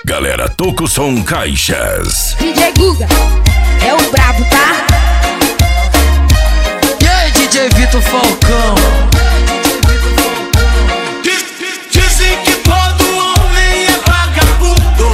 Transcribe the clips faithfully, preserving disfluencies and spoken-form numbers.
Galera, toca o som Caixas. D J Guga é o brabo, tá? E aí, D J Vitor Falcão? Dizem que todo homem é vagabundo.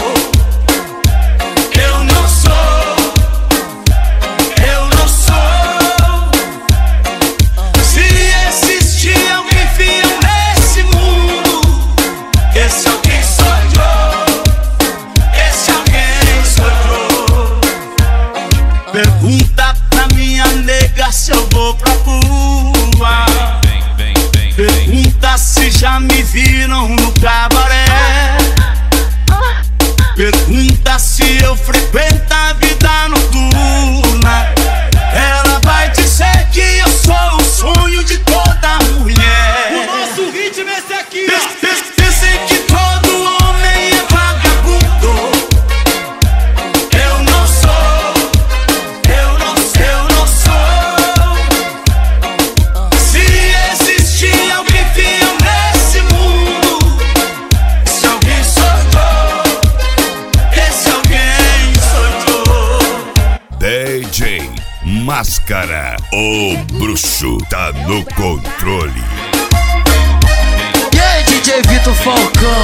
Eu não sou, eu não sou. Se existir alguém fiel nesse mundo, esse alguém sou eu. Esse alguém sou eu. Pergunta pra minha nega se eu vou pra rua. Pergunta se já me viram no cabaré. Pergunta se eu frequento a vida noturna. Ela vai dizer que eu sou o sonho de toda mulher. O nosso ritmo é esse aqui, ó. Dizem que todo homem é vagabundo. Eu não sou, eu não sou, eu não sou. Se existir alguém fiel nesse mundo, esse alguém sou eu. Esse alguém sou eu. D J Máscara, o bruxo tá no controle. E aí, D J Vitor Falcão?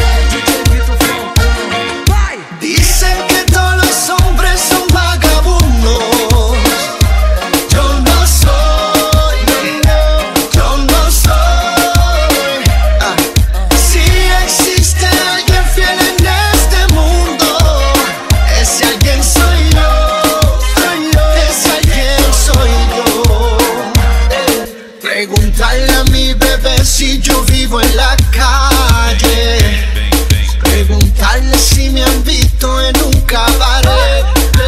Dicen que todos los hombres son vagabundos. Yo no soy, yo no soy. Ah. Si existe alguien fiel en este mundo, ese alguien soy yo, soy yo. Ese alguien soy yo. Preguntarle a mi bebé si yo vivo en la calle. Preguntarle si me han visto en un cabaret.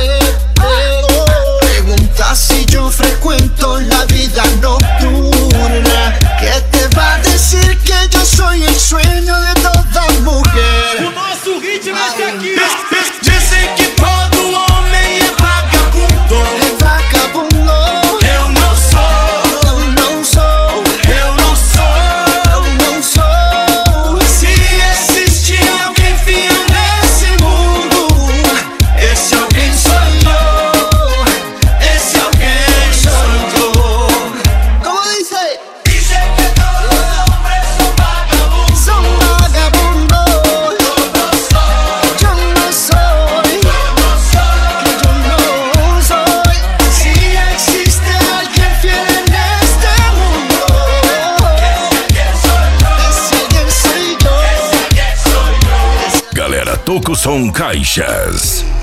Pregunta si yo frecuento la vida nocturna. ¿Qué te va a decir que yo soy el sueño de toda mujer? O nosso ritmo é esse aqui, ó. Dizem que todo homem é vagabundo. É vagabundo. Eu não sou, eu não sou, eu não sou, eu não sou. Se existir alguém fiel nesse mundo, esse alguém sou eu. Esse alguém sou eu. Como dice? Dizem que todos los hombres son vagabundos. Son vagabundos. Yo no soy, yo no soy, yo no soy. Si existe alguien fiel en este mundo, ese alguien soy yo. Ese alguien soy yo. Galera, toca o som Caixas.